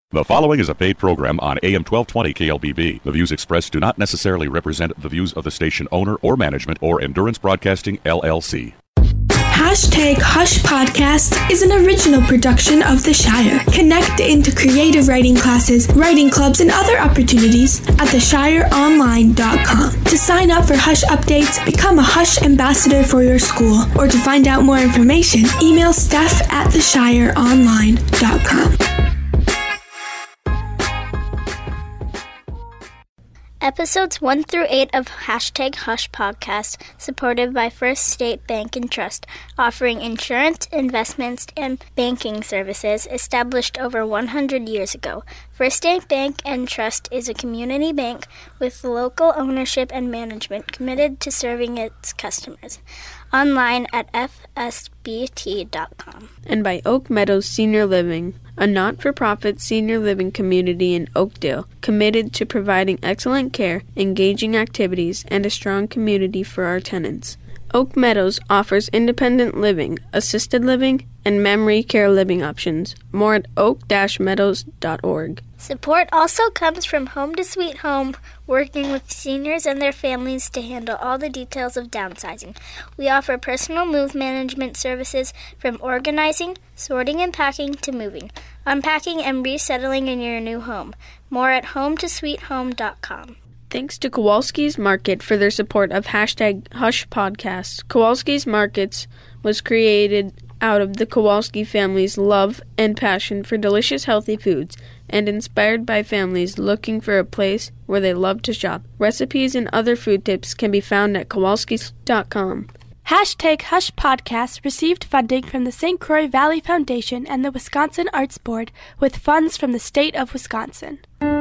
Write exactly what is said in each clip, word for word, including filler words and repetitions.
The following is a paid program on A M twelve twenty K L B B. The views expressed do not necessarily represent the views of the station owner or management or Endurance Broadcasting, L L C. Hashtag Hush Podcast is an original production of The Shire. Connect into creative writing classes, writing clubs, and other opportunities at the shire online dot com. To sign up for Hush updates, become a Hush ambassador for your school, or to find out more information, email Steph at the shire online dot com. Episodes one through eight of Hashtag Hush Podcast, supported by First State Bank and Trust, offering insurance, investments, and banking services established over one hundred years ago. First State Bank and Trust is a community bank with local ownership and management committed to serving its customers. Online at f s b t dot com. And by Oak Meadows Senior Living, a not-for-profit senior living community in Oakdale, committed to providing excellent care, engaging activities, and a strong community for our tenants. Oak Meadows offers independent living, assisted living, and memory care living options. More at oak dash meadows dot org. Support also comes from Home to Sweet Home, working with seniors and their families to handle all the details of downsizing. We offer personal move management services from organizing, sorting and packing to moving, unpacking and resettling in your new home. More at home to sweet home dot com. Thanks to Kowalski's Market for their support of Hashtag Hush Podcast. Kowalski's Markets was created out of the Kowalski family's love and passion for delicious, healthy foods, and inspired by families looking for a place where they love to shop. Recipes and other food tips can be found at kowalskis dot com. Hashtag Hush Podcast received funding from the Saint Croix Valley Foundation and the Wisconsin Arts Board with funds from the state of Wisconsin.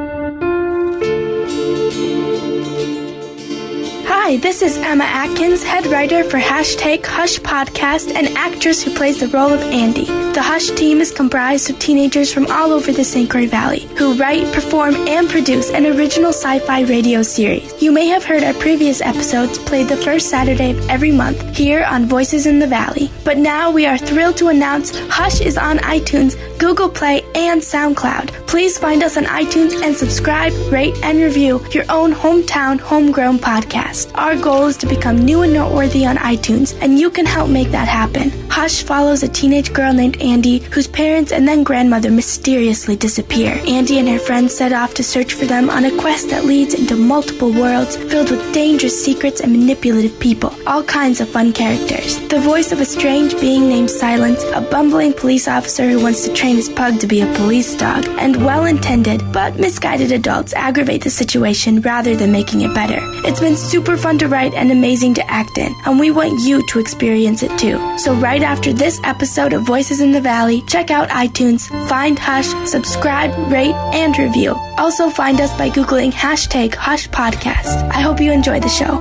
Hi, this is Emma Atkins, head writer for Hashtag Hush Podcast and actress who plays the role of Andy. The Hush team is comprised of teenagers from all over the Saint Croix Valley who write, perform, and produce an original sci-fi radio series. You may have heard our previous episodes played the first Saturday of every month here on Voices in the Valley. But now we are thrilled to announce Hush is on iTunes, Google Play, and SoundCloud. Please find us on iTunes and subscribe, rate, and review your own hometown, homegrown podcast. Our goal is to become new and noteworthy on iTunes, and you can help make that happen. Hush follows a teenage girl named Andy, whose parents and then grandmother mysteriously disappear. Andy and her friends set off to search for them on a quest that leads into multiple worlds filled with dangerous secrets and manipulative people. All kinds of fun characters. The voice of a strange being named Silence, a bumbling police officer who wants to train his pug to be a police dog, and well-intended but misguided adults aggravate the situation rather than making it better. It's been super fun to write and amazing to act in, and we want you to experience it too. So right after this episode of Voices in the Valley, check out iTunes, find Hush, subscribe, rate, and review. Also find us by Googling Hashtag Hush Podcast. I hope you enjoy the show.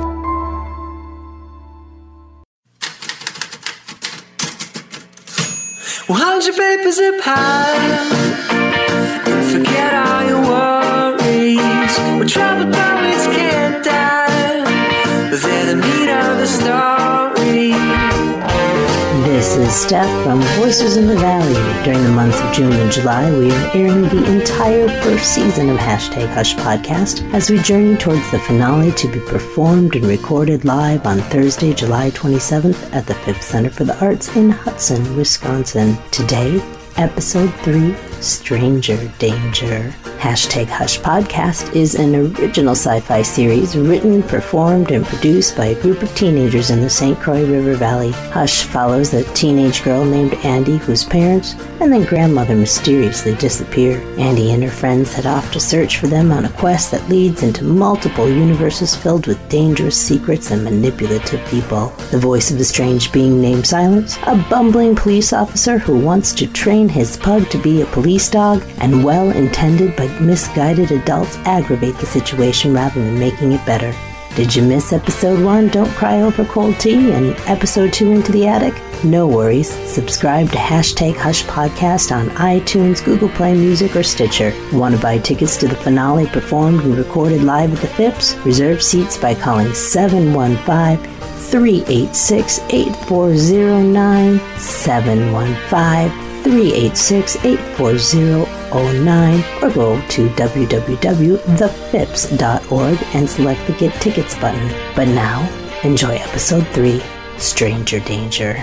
Well, hold your paper zip high and forget all your worries. When troubled thoughts can't die, they're the meat of the story. This is Steph from Voices in the Valley. During the months of June and July, we are airing the entire first season of Hashtag Hush Podcast as we journey towards the finale to be performed and recorded live on Thursday, July twenty-seventh at the Phipps Center for the Arts in Hudson, Wisconsin. Today, Episode three, Stranger Danger. Hashtag Hush Podcast is an original sci-fi series written, performed, and produced by a group of teenagers in the Saint Croix River Valley. Hush follows a teenage girl named Andy whose parents and then grandmother mysteriously disappear. Andy and her friends head off to search for them on a quest that leads into multiple universes filled with dangerous secrets and manipulative people. The voice of a strange being named Silence, a bumbling police officer who wants to train his pug to be a police dog, and well-intended but misguided adults aggravate the situation rather than making it better. Did you miss episode one, Don't Cry Over Cold Tea, and episode two, Into the Attic? No worries. Subscribe to Hashtag Hush Podcast on iTunes, Google Play Music, or Stitcher. Want to buy tickets to the finale performed and recorded live at the Phipps? Reserve seats by calling seven one five, three eight six, eight four zero nine, seven one five, three eight six, eight four zero, zero nine or go to w w w dot the fips dot org and select the Get Tickets button. But now, enjoy episode three, Stranger Danger.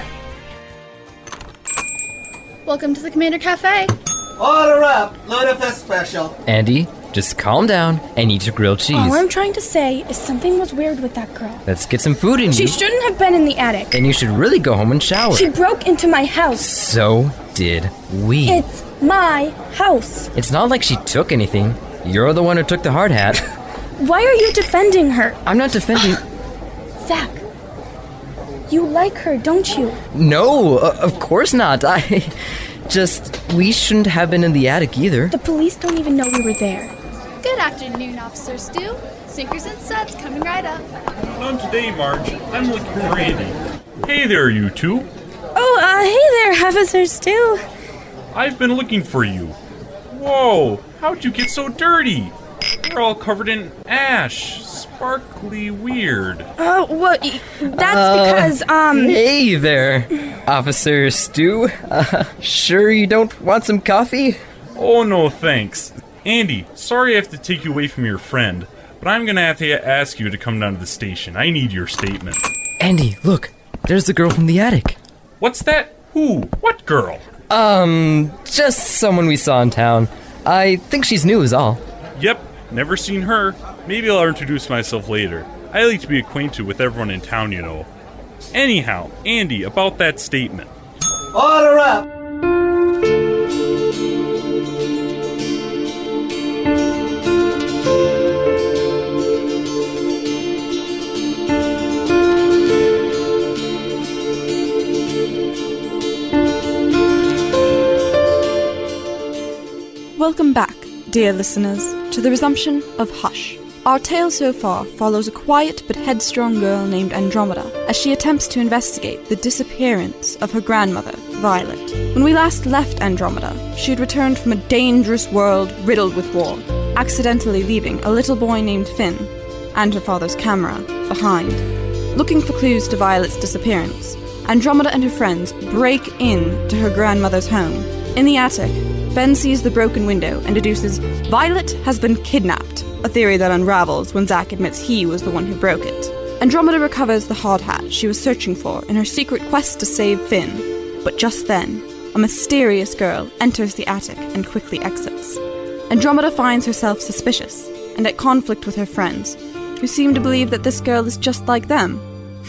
Welcome to the Commander Cafe. Order up, Ludafest special. Andy, just calm down and eat your grilled cheese. All I'm trying to say is something was weird with that girl. Let's get some food in She you. shouldn't have been in the attic. And you should really go home and shower. She broke into my house. So did we. It's my house. It's not like she took anything. You're the one who took the hard hat. Why are you defending her? I'm not defending... Zach, you like her, don't you? No, uh, of course not. I... Just, we shouldn't have been in the attic either. The police don't even know we were there. Good afternoon, Officer Stu. Sinkers and Suds coming right up. Not today, Marge. I'm looking for Andy. Hey there, you two. Oh, uh, hey there, Officer Stu. I've been looking for you. Whoa, how'd you get so dirty? You're all covered in ash. Sparkly weird. Oh, uh, well, that's Uh, because, um... Hey there, Officer Stu. Uh, sure you don't want some coffee? Oh, no thanks. Andy, sorry I have to take you away from your friend, but I'm gonna have to ask you to come down to the station. I need your statement. Andy, look. There's the girl from the attic. What's that? Who? What girl? Um, just someone we saw in town. I think she's new is all. Yep, never seen her. Maybe I'll introduce myself later. I like to be acquainted with everyone in town, you know. Anyhow, Andy, about that statement. Order up. Welcome back, dear listeners, to the resumption of Hush. Our tale so far follows a quiet but headstrong girl named Andromeda as she attempts to investigate the disappearance of her grandmother, Violet. When we last left Andromeda, she had returned from a dangerous world riddled with war, accidentally leaving a little boy named Finn and her father's camera behind. Looking for clues to Violet's disappearance, Andromeda and her friends break in to her grandmother's home. In the attic, Ben sees the broken window and deduces Violet has been kidnapped, a theory that unravels when Zack admits he was the one who broke it. Andromeda recovers the hard hat she was searching for in her secret quest to save Finn, but just then, a mysterious girl enters the attic and quickly exits. Andromeda finds herself suspicious and at conflict with her friends, who seem to believe that this girl is just like them.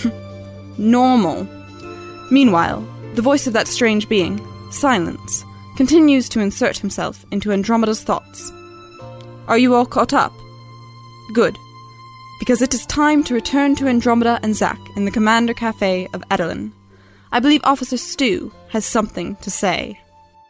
Normal. Meanwhile, the voice of that strange being, Silence, continues to insert himself into Andromeda's thoughts. Are you all caught up? Good, because it is time to return to Andromeda and Zack in the Commander Cafe of Edelin. I believe Officer Stu has something to say.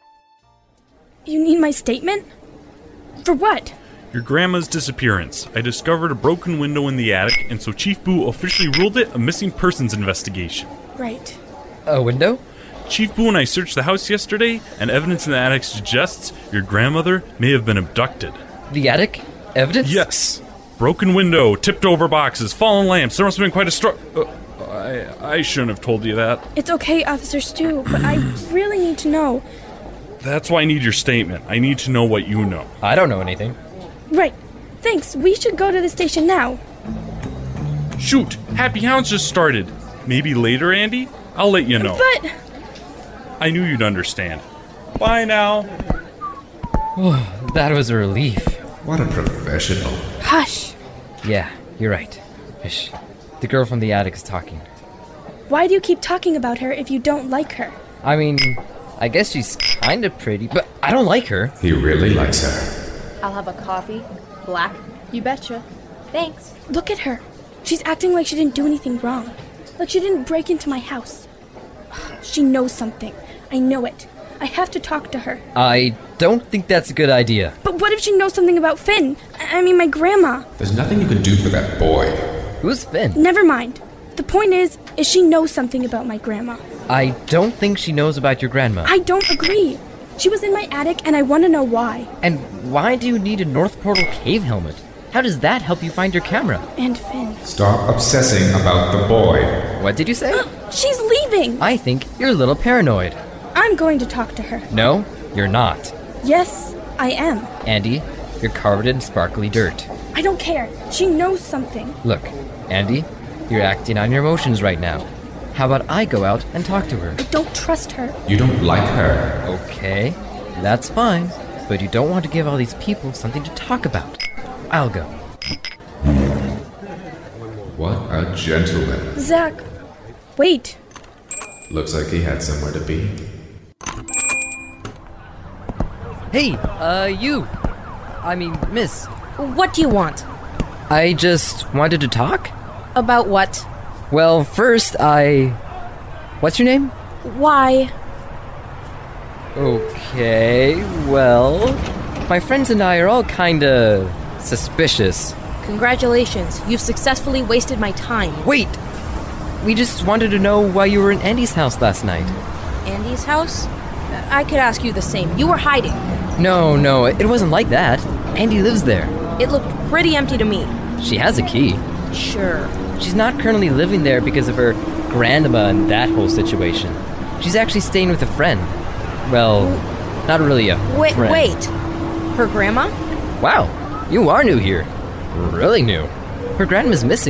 You need my statement? For what? Your grandma's disappearance. I discovered a broken window in the attic, and so Chief Boo officially ruled it a missing persons investigation. Right. A window? Chief Boo and I searched the house yesterday, and evidence in the attic suggests your grandmother may have been abducted. The attic? Evidence? Yes. Broken window, tipped over boxes, fallen lamps. There must have been quite a struggle. Uh, I, I shouldn't have told you that. It's okay, Officer Stu, but I really need to know. That's why I need your statement. I need to know what you know. I don't know anything. Right. Thanks. We should go to the station now. Shoot! Happy Hounds just started. Maybe later, Andy? I'll let you know. But... I knew you'd understand. Bye now. Oh, that was a relief. What a professional. Hush. Yeah, you're right. Shh. The girl from the attic is talking. Why do you keep talking about her if you don't like her? I mean, I guess she's kind of pretty, but I don't like her. He really likes her. I'll have a coffee. Black. You betcha. Thanks. Look at her. She's acting like she didn't do anything wrong. Like she didn't break into my house. She knows something. I know it. I have to talk to her. I don't think that's a good idea. But what if she knows something about Finn? I mean, my grandma. There's nothing you can do for that boy. Who's Finn? Never mind. The point is, is she knows something about my grandma. I don't think she knows about your grandma. I don't agree. She was in my attic, and I want to know why. And why do you need a North Portal cave helmet? How does that help you find your camera? And Finn. Stop obsessing about the boy. What did you say? She's leaving! I think you're a little paranoid. I'm going to talk to her. No, you're not. Yes, I am. Andy, you're covered in sparkly dirt. I don't care. She knows something. Look, Andy, you're acting on your emotions right now. How about I go out and talk to her? I don't trust her. You don't like her. Okay, that's fine. But you don't want to give all these people something to talk about. I'll go. What a gentleman. Zach, wait. Looks like he had somewhere to be. Hey, uh, you. I mean, miss. What do you want? I just wanted to talk. About what? Well, first, I... What's your name? Why? Okay, well... My friends and I are all kinda... suspicious. Congratulations, you've successfully wasted my time. Wait! We just wanted to know why you were in Andy's house last night. Andy's house? I could ask you the same. You were hiding. No, no, it wasn't like that. Andy lives there. It looked pretty empty to me. She has a key. Sure. She's not currently living there because of her grandma and that whole situation. She's actually staying with a friend. Well, not really a wait, friend. Wait, her grandma? Wow, you are new here. Really new. Her grandma's missing.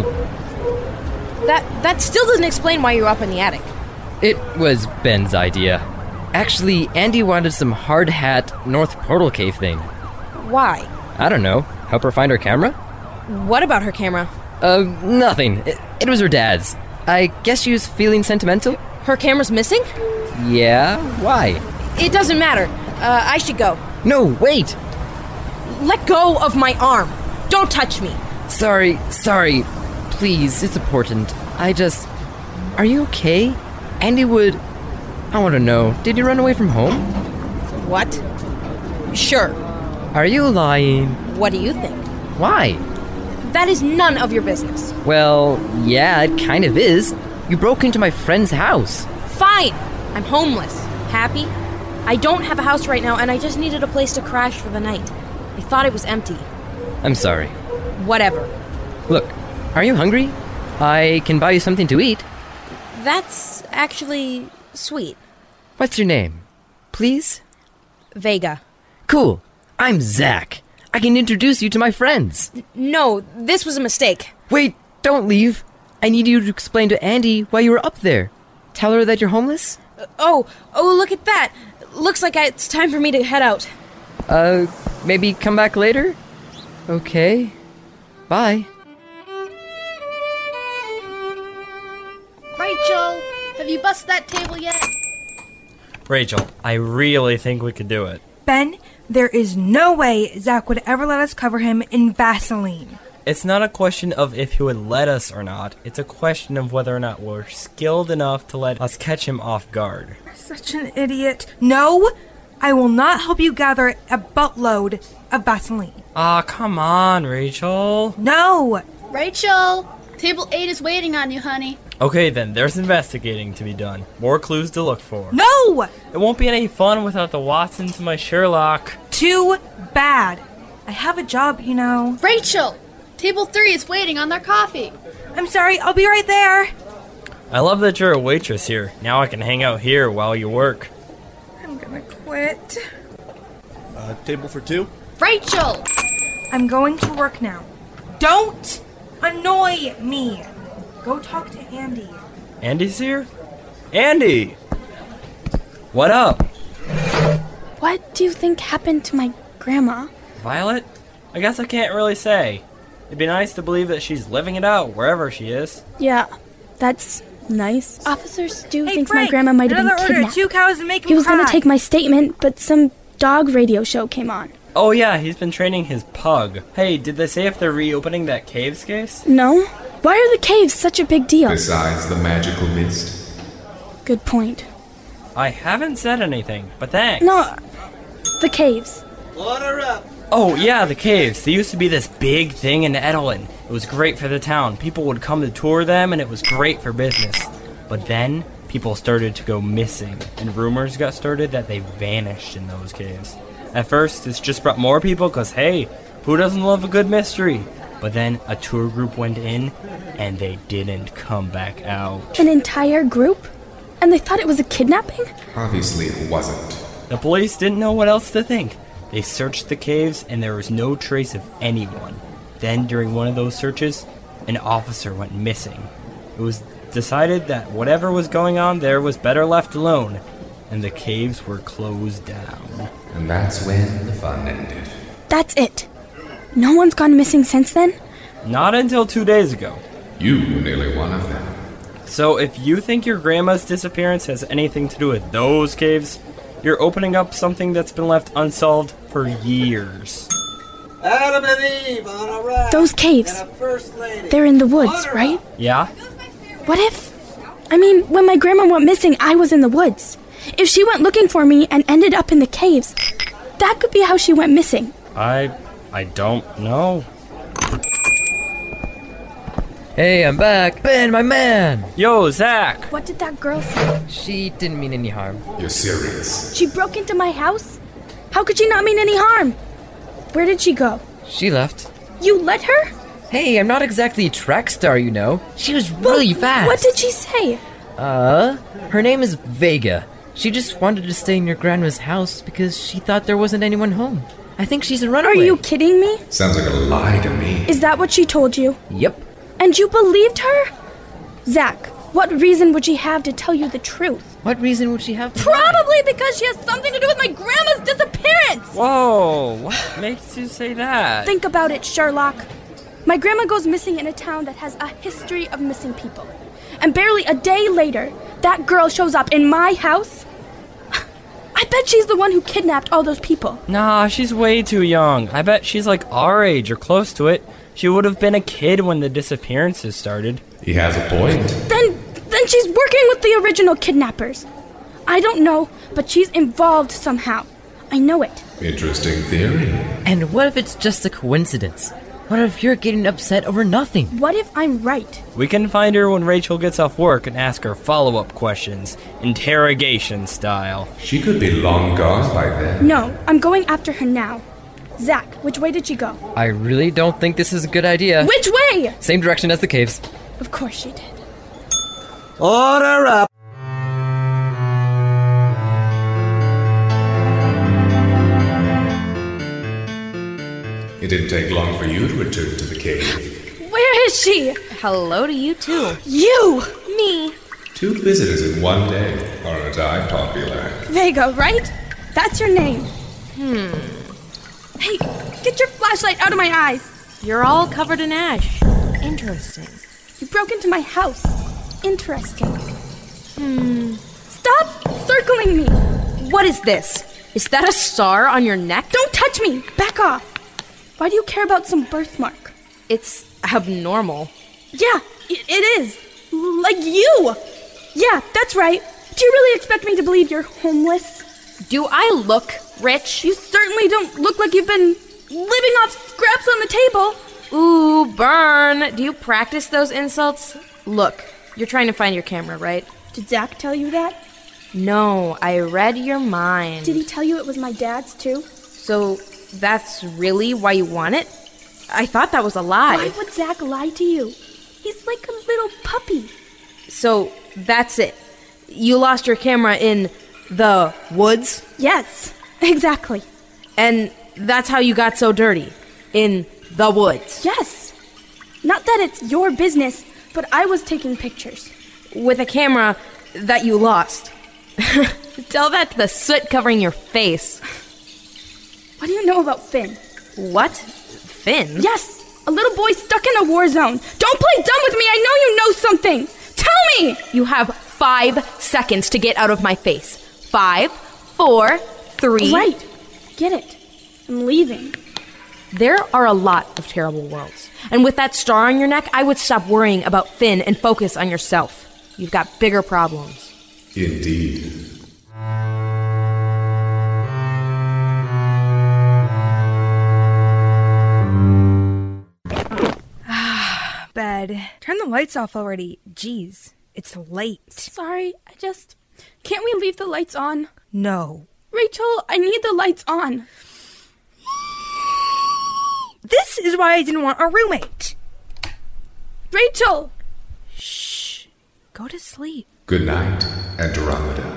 That that still doesn't explain why you're up in the attic. It was Ben's idea. Actually, Andy wanted some hard hat North Portal Cave thing. Why? I don't know. Help her find her camera? What about her camera? Uh, nothing. It, it was her dad's. I guess she was feeling sentimental? Her camera's missing? Yeah, why? It doesn't matter. Uh, I should go. No, wait! Let go of my arm. Don't touch me. Sorry, sorry. Please, it's important. I just... Are you okay? Andy would... I want to know, did you run away from home? What? Sure. Are you lying? What do you think? Why? That is none of your business. Well, yeah, it kind of is. You broke into my friend's house. Fine. I'm homeless. Happy? I don't have a house right now, and I just needed a place to crash for the night. I thought it was empty. I'm sorry. Whatever. Look, are you hungry? I can buy you something to eat. That's actually sweet. What's your name? Please? Vega. Cool. I'm Zach. I can introduce you to my friends. No, this was a mistake. Wait, don't leave. I need you to explain to Andy why you were up there. Tell her that you're homeless? Uh, oh, oh, look at that. Looks like I, it's time for me to head out. Uh, maybe come back later? Okay. Bye. Rachel, have you busted that table yet? Rachel, I really think we could do it. Ben, there is no way Zach would ever let us cover him in Vaseline. It's not a question of if he would let us or not. It's a question of whether or not we're skilled enough to let us catch him off guard. You're such an idiot. No, I will not help you gather a buttload of Vaseline. Aw, oh, come on, Rachel. No! Rachel, table eight is waiting on you, honey. Okay, then, there's investigating to be done. More clues to look for. No! It won't be any fun without the Watson to my Sherlock. Too bad. I have a job, you know. Rachel! Table three is waiting on their coffee. I'm sorry, I'll be right there. I love that you're a waitress here. Now I can hang out here while you work. I'm gonna quit. Uh, table for two? Rachel! I'm going to work now. Don't annoy me. Go talk to Andy. Andy's here? Andy! What up? What do you think happened to my grandma? Violet? I guess I can't really say. It'd be nice to believe that she's living it out wherever she is. Yeah, that's nice. Officer Stu hey, thinks Frank, my grandma might have been order, kidnapped. Two cows and make him He was cry. going to take my statement, but some dog radio show came on. Oh yeah, he's been training his pug. Hey, did they say if they're reopening that caves case? No. Why are the caves such a big deal? Besides the magical mist. Good point. I haven't said anything, but thanks. No, the caves. Order up. Oh, yeah, the caves. They used to be this big thing in Edellin. It was great for the town. People would come to tour them, and it was great for business. But then, people started to go missing, and rumors got started that they vanished in those caves. At first, this just brought more people, because, hey, who doesn't love a good mystery? But then, a tour group went in, and they didn't come back out. An entire group? And they thought it was a kidnapping? Obviously it wasn't. The police didn't know what else to think. They searched the caves and there was no trace of anyone. Then, during one of those searches, an officer went missing. It was decided that whatever was going on there was better left alone, and the caves were closed down. And that's when the fun ended. That's it. No one's gone missing since then? Not until two days ago. You were nearly one of them. So if you think your grandma's disappearance has anything to do with those caves, you're opening up something that's been left unsolved for years. Adam and Eve on a raft. Those caves. And a first lady. They're in the woods, right? Yeah? What if... I mean, when my grandma went missing, I was in the woods. If she went looking for me and ended up in the caves, that could be how she went missing. I... I don't know. Hey, I'm back. Ben, my man. Yo, Zach. What did that girl say? She didn't mean any harm. You're serious? She broke into my house? How could she not mean any harm? Where did she go? She left. You let her? Hey, I'm not exactly a track star, you know. She was really well, fast. What did she say? Uh, her name is Vega. She just wanted to stay in your grandma's house because she thought there wasn't anyone home. I think she's a runaway. Are you kidding me? Sounds like a lie to me. Is that what she told you? Yep. And you believed her? Zach, what reason would she have to tell you the truth? What reason would she have to Probably lie? Because she has something to do with my grandma's disappearance! Whoa, what makes you say that? Think about it, Sherlock. My grandma goes missing in a town that has a history of missing people. And barely a day later, that girl shows up in my house? I bet she's the one who kidnapped all those people. Nah, she's way too young. I bet she's like our age or close to it. She would have been a kid when the disappearances started. He has a point. Then, then she's working with the original kidnappers. I don't know, but she's involved somehow. I know it. Interesting theory. And what if it's just a coincidence? What if you're getting upset over nothing? What if I'm right? We can find her when Rachel gets off work and ask her follow-up questions, interrogation style. She could be long gone by then. No, I'm going after her now. Zach, which way did she go? I really don't think this is a good idea. Which way? Same direction as the caves. Of course she did. Order up. It didn't take long for you to return to the cave. Where is she? Hello to you, too. You! Me. Two visitors in one day. Aren't I popular? Vega, right? That's your name. Hmm. Hey, get your flashlight out of my eyes. You're all covered in ash. Interesting. You broke into my house. Interesting. Hmm. Stop circling me. What is this? Is that a star on your neck? Don't touch me. Back off. Why do you care about some birthmark? It's abnormal. Yeah, it, it is. Like you. Yeah, that's right. Do you really expect me to believe you're homeless? Do I look rich? You certainly don't look like you've been living off scraps on the table. Ooh, burn. Do you practice those insults? Look, you're trying to find your camera, right? Did Zach tell you that? No, I read your mind. Did he tell you it was my dad's, too? So that's really why you want it? I thought that was a lie. Why would Zach lie to you? He's like a little puppy. So that's it. You lost your camera in the woods? Yes, exactly. And that's how you got so dirty? In the woods? Yes. Not that it's your business, but I was taking pictures. With a camera that you lost. Tell that to the soot covering your face. What do you know about Finn? What? Finn? Yes, a little boy stuck in a war zone. Don't play dumb with me. I know you know something. Tell me! You have five seconds to get out of my face. Five, four, three... Right. Get it. I'm leaving. There are a lot of terrible worlds. And with that star on your neck, I would stop worrying about Finn and focus on yourself. You've got bigger problems. Indeed. Bed. Turn the lights off already. Jeez, it's late. Sorry, I just... Can't we leave the lights on? No. Rachel, I need the lights on. This is why I didn't want a roommate. Rachel! Shh. Go to sleep. Good night, Andromeda.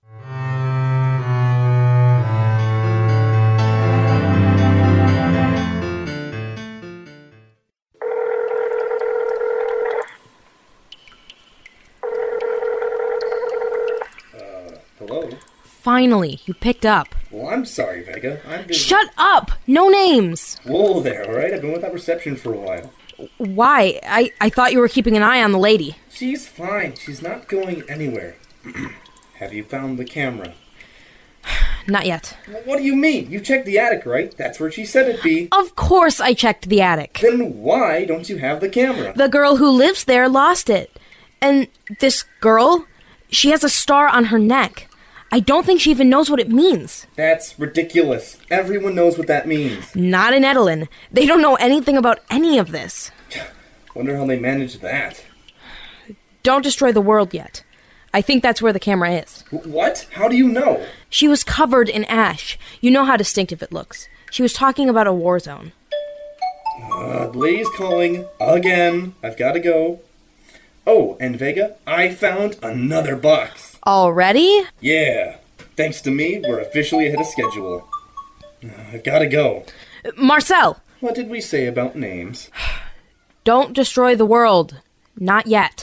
Hello? Finally, you picked up. Well, I'm sorry, Vega. I'm just... Shut up! No names! Whoa there, alright? I've been without reception for a while. Why? I, I thought you were keeping an eye on the lady. She's fine. She's not going anywhere. Have you found the camera? Not yet. Well, what do you mean? You checked the attic, right? That's where she said it'd be. Of course I checked the attic. Then why don't you have the camera? The girl who lives there lost it. And this girl, she has a star on her neck. I don't think she even knows what it means. That's ridiculous. Everyone knows what that means. Not in Edelin. They don't know anything about any of this. Wonder how they managed that. Don't destroy the world yet. I think that's where the camera is. What? How do you know? She was covered in ash. You know how distinctive it looks. She was talking about a war zone. Uh, the lady's calling. Again. I've got to go. Oh, and Vega, I found another box. Already? Yeah. Thanks to me, we're officially ahead of schedule. I've got to go. Marcel! What did we say about names? Don't destroy the world. Not yet.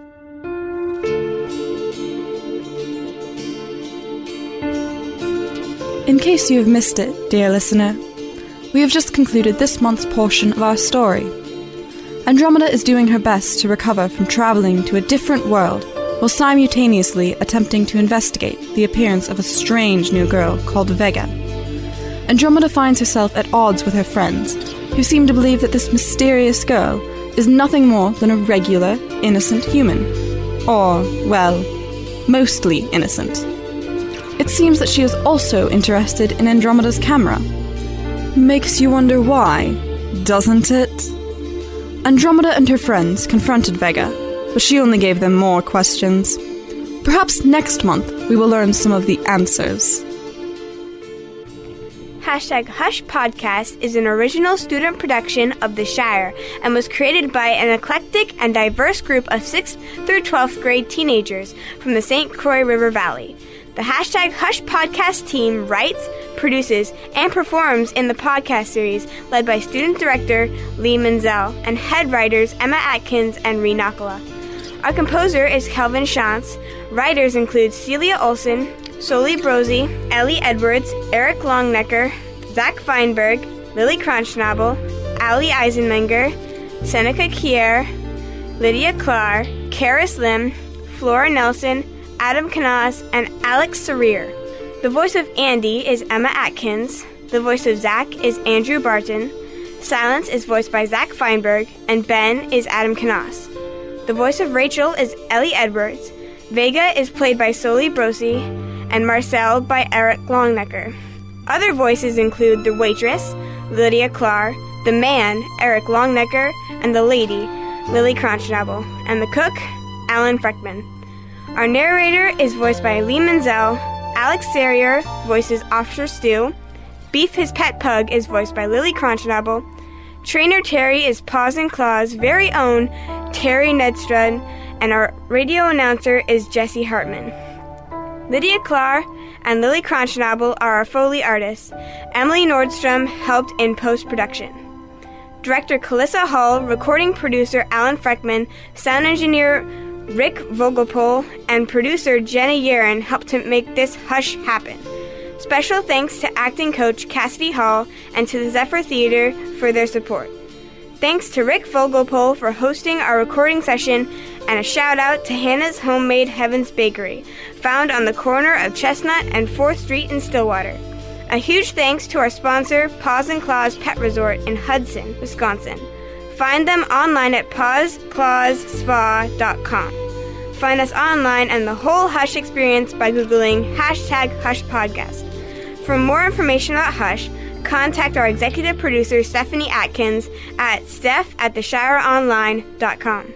In case you have missed it, dear listener, we have just concluded this month's portion of our story. Andromeda is doing her best to recover from traveling to a different world while simultaneously attempting to investigate the appearance of a strange new girl called Vega. Andromeda finds herself at odds with her friends, who seem to believe that this mysterious girl is nothing more than a regular, innocent human. Or, well, mostly innocent. It seems that she is also interested in Andromeda's camera. Makes you wonder why, doesn't it? Andromeda and her friends confronted Vega, but she only gave them more questions. Perhaps next month we will learn some of the answers. Hashtag Hush Podcast is an original student production of The Shire and was created by an eclectic and diverse group of sixth through twelfth grade teenagers from the Saint Croix River Valley. The Hashtag Hush Podcast team writes, produces, and performs in the podcast series led by student director Lee Menzel and head writers Emma Atkins and Ree Nakala. Our composer is Kelvin Shantz. Writers include Celia Olson, Soli Brosi, Ellie Edwards, Eric Longnecker, Zach Feinberg, Lily Kronschnabel, Ali Eisenmenger, Seneca Kier, Lydia Clark, Karis Lim, Flora Nelson, Adam Canas, and Alex Sarir. The voice of Andy is Emma Atkins. The voice of Zach is Andrew Barton. Silence is voiced by Zach Feinberg, and Ben is Adam Canas. The voice of Rachel is Ellie Edwards. Vega is played by Soli Brosi, and Marcel by Eric Longnecker. Other voices include the waitress, Lydia Clark, the man, Eric Longnecker, and the lady, Lily Kronschnabel, and the cook, Alan Freckman. Our narrator is voiced by Lee Menzel. Alex Serrier voices Officer Stu. Beef His Pet Pug is voiced by Lily Kronschnabel. Trainer Terry is Paws and Claws' very own Terry Nedstrud, and our radio announcer is Jesse Hartman. Lydia Clark and Lily Kronschnabel are our Foley artists. Emily Nordstrom helped in post-production. Director Calissa Hall, recording producer Alan Freckman, sound engineer Rick Vogelpol, and producer Jenna Yaron helped to make this Hush happen. Special thanks to acting coach Cassidy Hall and to the Zephyr Theater for their support. Thanks to Rick Vogelpol for hosting our recording session, and a shout out to Hannah's Homemade Heavens Bakery, found on the corner of Chestnut and fourth Street in Stillwater. A huge thanks to our sponsor, Paws and Claws Pet Resort in Hudson, Wisconsin. Find them online at paws claws spa dot com. Find us online and the whole Hush experience by Googling hashtag Hush Podcast. For more information about Hush, contact our executive producer, Stephanie Atkins, at steph at the shire online dot com.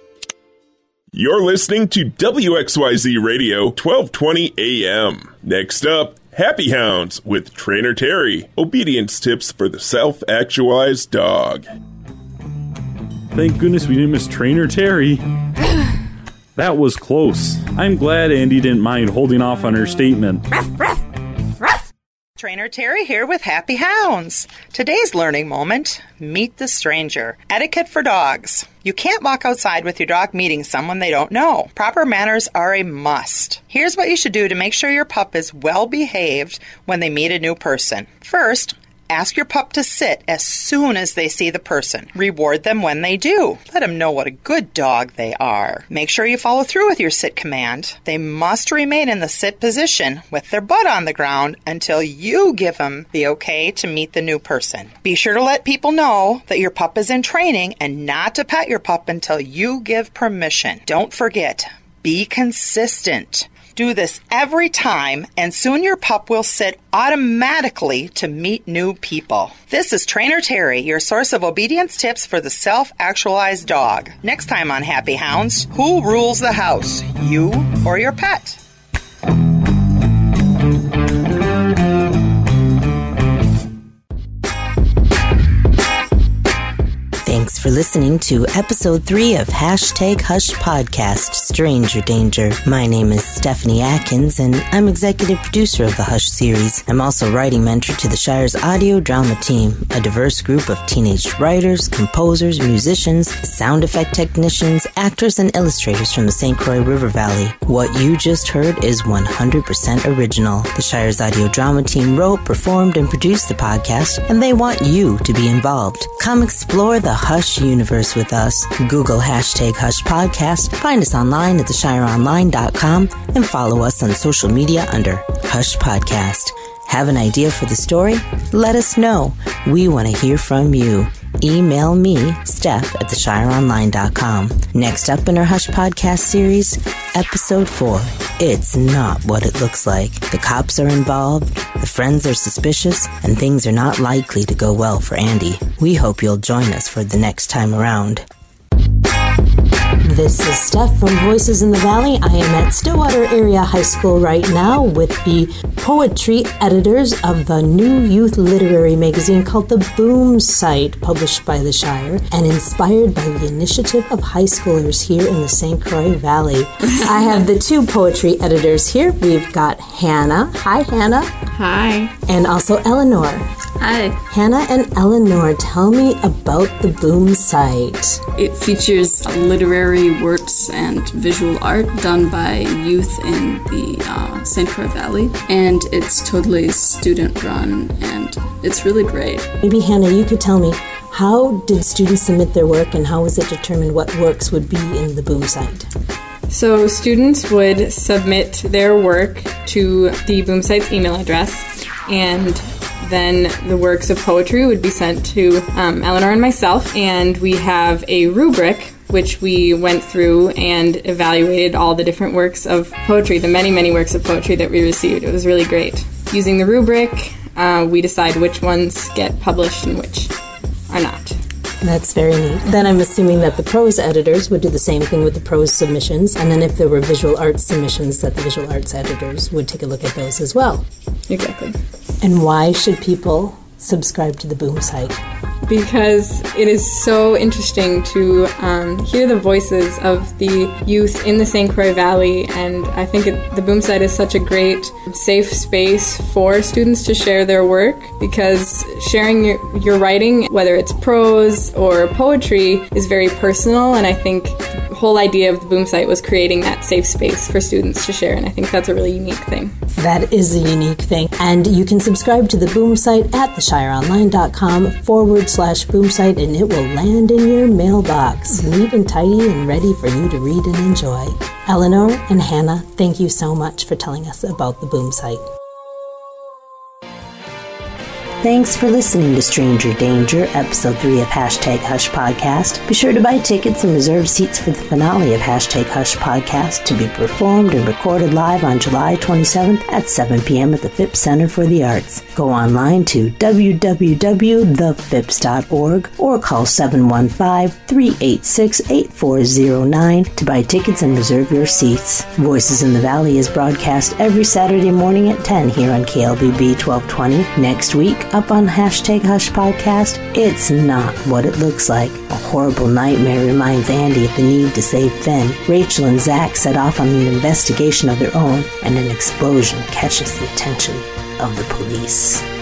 You're listening to W X Y Z Radio, twelve twenty A M. Next up, Happy Hounds with Trainer Terry. Obedience tips for the self-actualized dog. Thank goodness we didn't miss Trainer Terry. That was close. I'm glad Andy didn't mind holding off on her statement. Trainer Terry here with Happy Hounds. Today's learning moment, meet the stranger. Etiquette for dogs. You can't walk outside with your dog meeting someone they don't know. Proper manners are a must. Here's what you should do to make sure your pup is well behaved when they meet a new person. First, ask your pup to sit as soon as they see the person. Reward them when they do. Let them know what a good dog they are. Make sure you follow through with your sit command. They must remain in the sit position with their butt on the ground until you give them the okay to meet the new person. Be sure to let people know that your pup is in training and not to pet your pup until you give permission. Don't forget, be consistent. Do this every time, and soon your pup will sit automatically to meet new people. This is Trainer Terry, your source of obedience tips for the self-actualized dog. Next time on Happy Hounds, who rules the house, you or your pet? Thanks for listening to episode three of Hashtag Hush Podcast, Stranger Danger. My name is Stephanie Atkins, and I'm executive producer of the Hush series. I'm also writing mentor to the Shire's audio drama team, a diverse group of teenage writers, composers, musicians, sound effect technicians, actors, and illustrators from the Saint Croix River Valley. What you just heard is one hundred percent original. The Shire's audio drama team wrote, performed, and produced the podcast, and they want you to be involved. Come explore the Hush universe with us. Google hashtag Hush Podcast, find us online at the shire online dot com, and follow us on social media under Hush Podcast. Have an idea for the story? Let us know. We want to hear from you. Email me, Steph, at the shire online dot com. Next up in our Hush Podcast series, episode four. It's not what it looks like. The cops are involved, the friends are suspicious, and things are not likely to go well for Andy. We hope you'll join us for the next time around. This is Steph from Voices in the Valley. I am at Stillwater Area High School right now with the poetry editors of the new youth literary magazine called The Boom Site, published by the Shire and inspired by the initiative of high schoolers here in the Saint Croix Valley. I have the two poetry editors here. We've got Hannah. Hi, Hannah. Hi. And also Eleanor. Hi. Hannah and Eleanor, tell me about The Boom Site. It features literary works and visual art done by youth in the uh, Saint Croix Valley, and it's totally student-run, and it's really great. Maybe, Hannah, you could tell me, how did students submit their work, and how was it determined what works would be in the Boom Site? So students would submit their work to the Boom Site's email address, and then the works of poetry would be sent to um, Eleanor and myself, and we have a rubric which we went through and evaluated all the different works of poetry, the many, many works of poetry that we received. It was really great. Using the rubric, uh, we decide which ones get published and which are not. That's very neat. Then I'm assuming that the prose editors would do the same thing with the prose submissions, and then if there were visual arts submissions, that the visual arts editors would take a look at those as well. Exactly. And why should people subscribe to the Boom Site? Because it is so interesting to um, hear the voices of the youth in the Saint Croix Valley, and I think it, the Boom Site is such a great, safe space for students to share their work, because sharing your, your writing, whether it's prose or poetry, is very personal, and I think the whole idea of the Boom Site was creating that safe space for students to share, and I think that's a really unique thing. That is a unique thing, and you can subscribe to the Boom Site at the shire online dot com forward slash Boom Site, and it will land in your mailbox, neat and tidy and ready for you to read and enjoy. Eleanor and Hannah, thank you so much for telling us about the Boom Site. Thanks for listening to Stranger Danger, Episode three of Hashtag Hush Podcast. Be sure to buy tickets and reserve seats for the finale of Hashtag Hush Podcast to be performed and recorded live on July twenty-seventh at seven p.m. at the Phipps Center for the Arts. Go online to w w w dot the fips dot org or call seven one five, three eight six, eight four zero nine to buy tickets and reserve your seats. Voices in the Valley is broadcast every Saturday morning at ten here on K L B B twelve twenty. Next week, up on Hashtag Hush Podcast, it's not what it looks like. A horrible nightmare reminds Andy of the need to save Finn. Rachel and Zach set off on an investigation of their own, and an explosion catches the attention of the police.